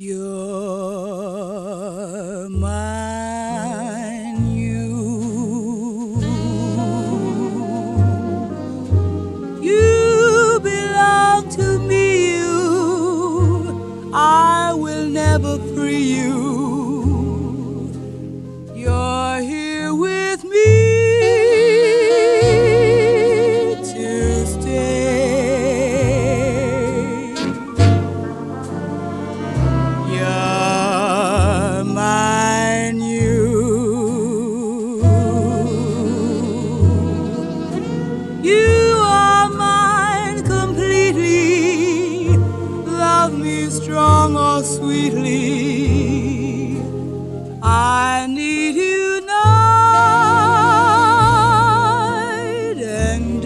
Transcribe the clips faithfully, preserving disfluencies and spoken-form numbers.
You're mine, you. You belong to me, you. I will never free you. You're here with me to stay. You're mine, you. You are mine completely. Love me strong or sweetly. I need you night and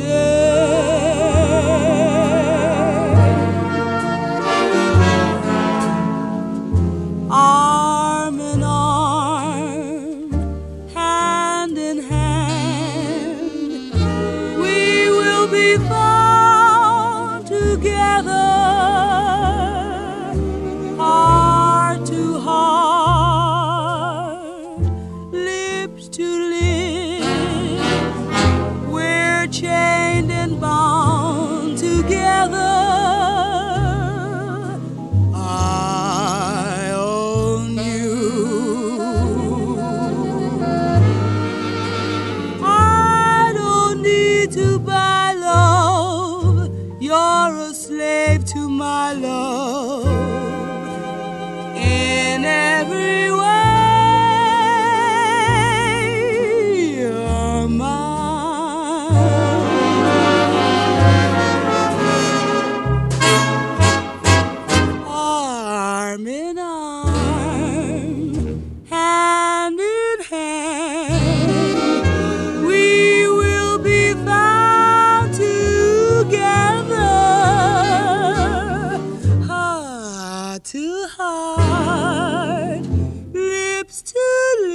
day. Arm in arm, hand in hand, we will be found together, heart to heart, lips to lips. We're chained and bound together. I own you. I don't need to buy love. You're a slave to my love. In every way, you're mine. Arm in arm, hand in hand, we will be found together, heart to heart, lips to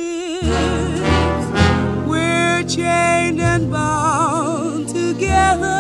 lips. We're chained and bound together.